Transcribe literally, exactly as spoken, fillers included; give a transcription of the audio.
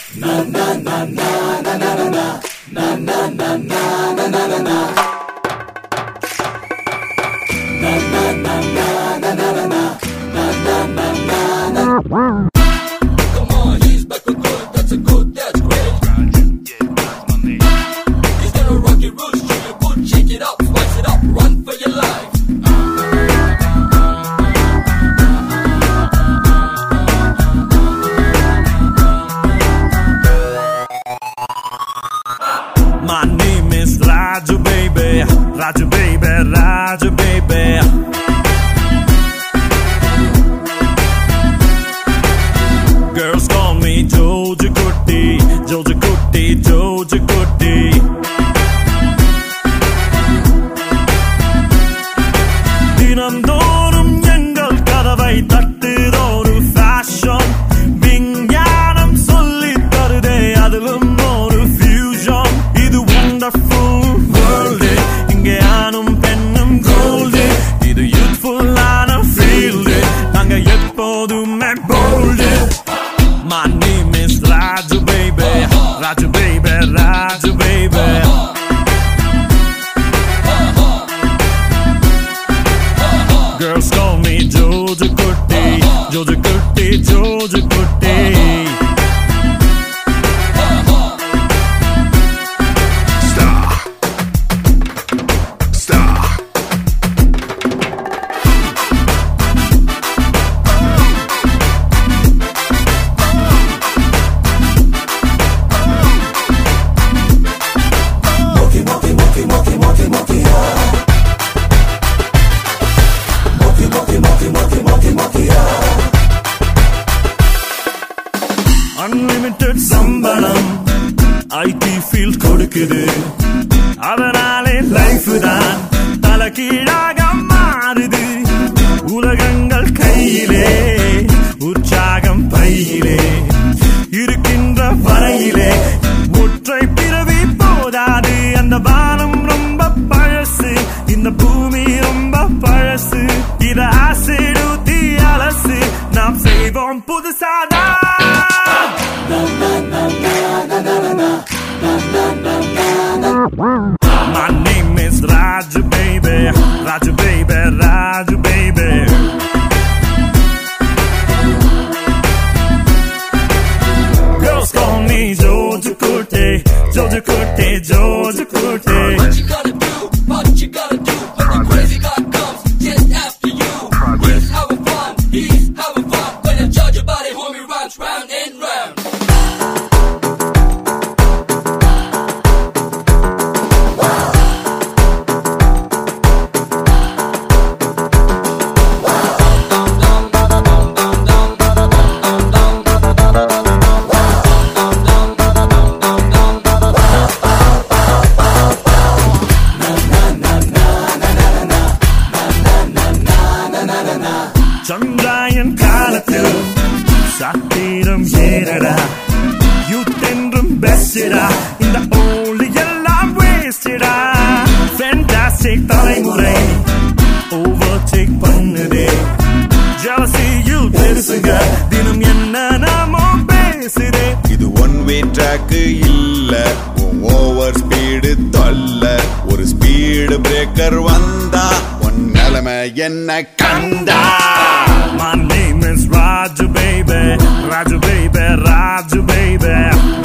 My name is Raju baby, Raju baby, Raju baby. Girls call me Jojo Kutti, Jojo Kutti, Jojo Kutti. தினந்தோறும் எங்கள் கதவை தட்டுதோறு fashion விஞ்ஞானம் சொல்லித் தருதே அதிலும் ஒரு fusion. இது wonderful world, இங்கே ஆணும் பெண்ணும் gold. இது youthful ஆன field, நாங்க எப்போதுமே bold. My name is Raju baby, Raju baby, Raju baby. Girls call me Jojo Kutti, Jojo Kutti, Jojo Kutti. Star. Star. Unlimited சம்பளம் I T field கொடுக்குது, அதனாலே லைஃப் தான் தலைகீழாக மாறுது. உலகங்கள் கையிலே உற்சாகம் பையிலே இருக்கின்ற வரையிலே ஒற்றை பிறவி போதாது. அந்த வானம் ரொம்ப பழசு, இந்த பூமி ரொம்ப பழசு. இத ஆசிட் ஊத்தி அலசு, நாம் செய்வோம் புதுசாதான். My name is Raju baby, Raju baby, Raju baby. Girls call me Jojo Kutti, Jojo Kutti, Jojo Kutti. What you gotta do, what you gotta do when the crazy guy comes just after you. He's having fun, he's having fun. When I judge your body, homie, runs round and round. Chandrayaan காலத்தில் சாத்திரம் ஏறடா, youth என்றும் பெஸ்டடா, இந்த old எல்லாம் வேஸ்டடா. Fantastic தலைமுறை overtake பண்ணுதே, ஜலசியில் பெருசுங்க தினம் என்ன நாமோ பேசுதே. இது ஒன் வே ட்ராக் இல்ல, ஓவர் ஸ்பீடு தொல்ல. ஒரு ஸ்பீடு பிரேக்கர் வந்தா உன் நிலைமை என்ன கண்டா. My name is Raju baby, Raju baby, Raju baby.